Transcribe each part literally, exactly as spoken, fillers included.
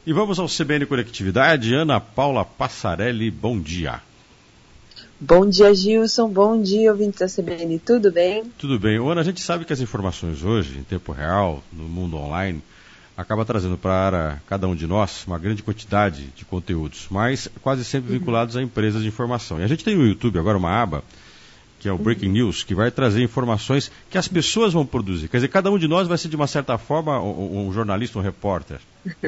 E vamos ao C B N Conectividade. Ana Paula Passarelli, bom dia. Bom dia, Gilson. Bom dia, ouvintes da C B N. Tudo bem? Tudo bem. Ana, a gente sabe que as informações hoje, em tempo real, no mundo online, acaba trazendo para cada um de nós uma grande quantidade de conteúdos, mas quase sempre vinculados a empresas de informação. E a gente tem no YouTube agora uma aba, que é o Breaking News, que vai trazer informações que as pessoas vão produzir. Quer dizer, cada um de nós vai ser, de uma certa forma, um, um jornalista, um repórter.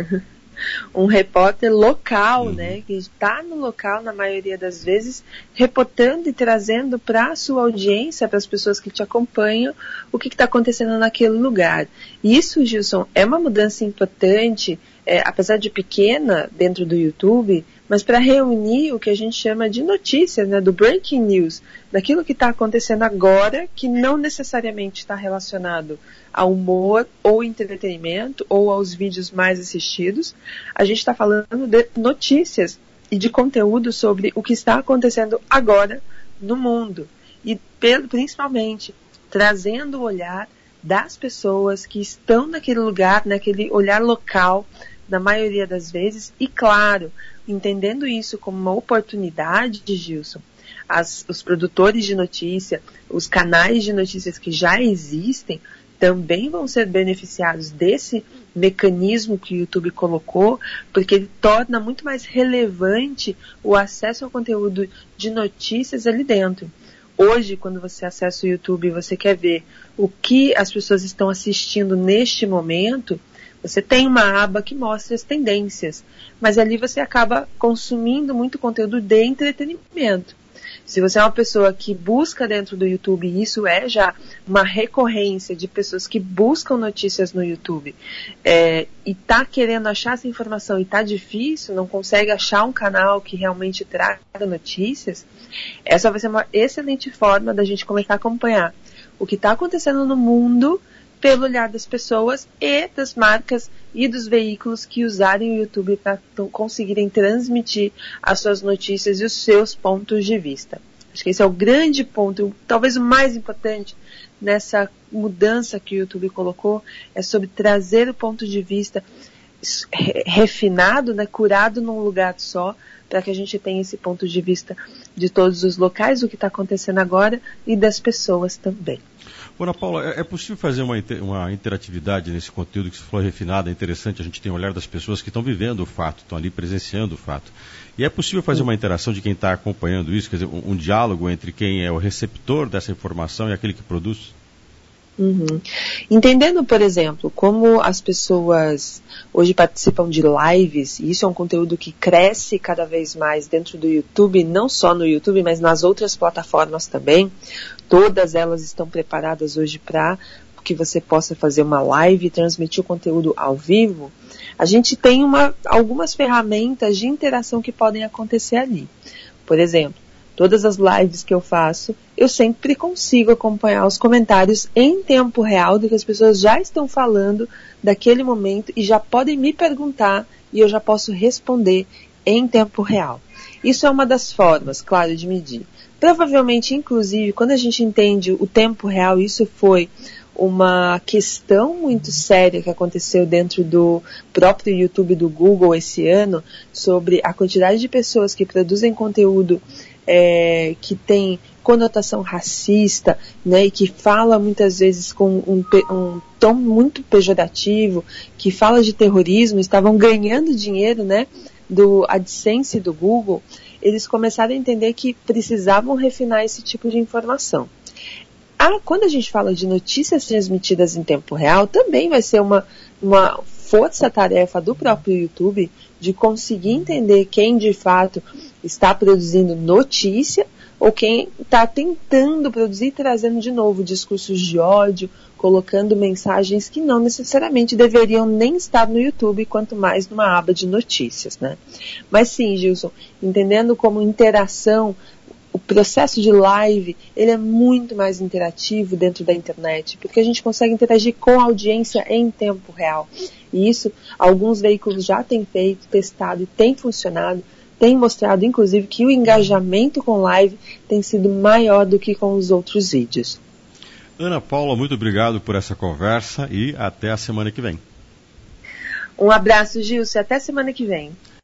Um repórter local, uhum. né, que está no local, na maioria das vezes, reportando e trazendo para a sua audiência, para as pessoas que te acompanham, o que está acontecendo naquele lugar. E isso, Gilson, é uma mudança importante, é, apesar de pequena, dentro do YouTube, mas para reunir o que a gente chama de notícias, né, do breaking news, daquilo que está acontecendo agora, que não necessariamente está relacionado ao humor ou entretenimento ou aos vídeos mais assistidos. A gente está falando de notícias e de conteúdo sobre o que está acontecendo agora no mundo. E principalmente trazendo o olhar das pessoas que estão naquele lugar, naquele olhar local, na maioria das vezes, e claro, entendendo isso como uma oportunidade, Gilson, as, os produtores de notícia, os canais de notícias que já existem, também vão ser beneficiados desse mecanismo que o YouTube colocou, porque ele torna muito mais relevante o acesso ao conteúdo de notícias ali dentro. Hoje, quando você acessa o YouTube e você quer ver o que as pessoas estão assistindo neste momento, você tem uma aba que mostra as tendências, mas ali você acaba consumindo muito conteúdo de entretenimento. Se você é uma pessoa que busca dentro do YouTube, e isso é já uma recorrência de pessoas que buscam notícias no YouTube, é, e está querendo achar essa informação e está difícil, não consegue achar um canal que realmente traga notícias, essa vai ser uma excelente forma da gente começar a acompanhar o que está acontecendo no mundo pelo olhar das pessoas e das marcas e dos veículos que usarem o YouTube para conseguirem transmitir as suas notícias e os seus pontos de vista. Acho que esse é o grande ponto, talvez o mais importante nessa mudança que o YouTube colocou, é sobre trazer o ponto de vista refinado, né, curado num lugar só, para que a gente tenha esse ponto de vista de todos os locais, o que está acontecendo agora, e das pessoas também. Ana Paula, é possível fazer uma, uma interatividade nesse conteúdo que você falou refinado, é interessante, a gente tem o olhar das pessoas que estão vivendo o fato, estão ali presenciando o fato. E é possível fazer uma interação de quem está acompanhando isso, quer dizer, um, um diálogo entre quem é o receptor dessa informação e aquele que produz? Uhum. Entendendo, por exemplo, como as pessoas hoje participam de lives, e isso é um conteúdo que cresce cada vez mais dentro do YouTube, não só no YouTube, mas nas outras plataformas também. Todas elas estão preparadas hoje para que você possa fazer uma live e transmitir o conteúdo ao vivo. A gente tem uma, algumas ferramentas de interação que podem acontecer ali. Por exemplo, todas as lives que eu faço, eu sempre consigo acompanhar os comentários em tempo real do que as pessoas já estão falando daquele momento e já podem me perguntar e eu já posso responder em tempo real. Isso é uma das formas, claro, de medir. Provavelmente, inclusive, quando a gente entende o tempo real, isso foi uma questão muito séria que aconteceu dentro do próprio YouTube do Google esse ano, sobre a quantidade de pessoas que produzem conteúdo É, que tem conotação racista, né, e que fala muitas vezes com um, um tom muito pejorativo, que fala de terrorismo, estavam ganhando dinheiro, né, do AdSense do Google. Eles começaram a entender que precisavam refinar esse tipo de informação. Ah, quando a gente fala de notícias transmitidas em tempo real, também vai ser uma, uma força-tarefa do próprio YouTube de conseguir entender quem de fato está produzindo notícia ou quem está tentando produzir e trazendo de novo discursos de ódio, colocando mensagens que não necessariamente deveriam nem estar no YouTube, quanto mais numa aba de notícias, né? Mas sim, Gilson, entendendo como interação, o processo de live, ele é muito mais interativo dentro da internet, porque a gente consegue interagir com a audiência em tempo real. E isso, alguns veículos já têm feito, testado e tem funcionado, tem mostrado, inclusive, que o engajamento com live tem sido maior do que com os outros vídeos. Ana Paula, muito obrigado por essa conversa e até a semana que vem. Um abraço, Gilce. Até semana que vem.